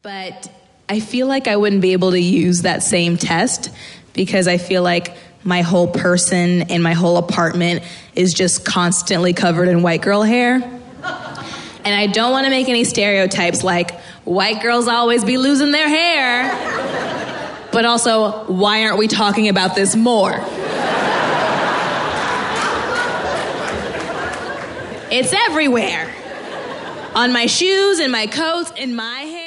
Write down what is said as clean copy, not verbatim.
But I feel like I wouldn't be able to use that same test because I feel like my whole person and my whole apartment is just constantly covered in white girl hair. And I don't want to make any stereotypes like white girls always be losing their hair. But also, why aren't we talking about this more? It's everywhere. On my shoes, in my coats, in my hair.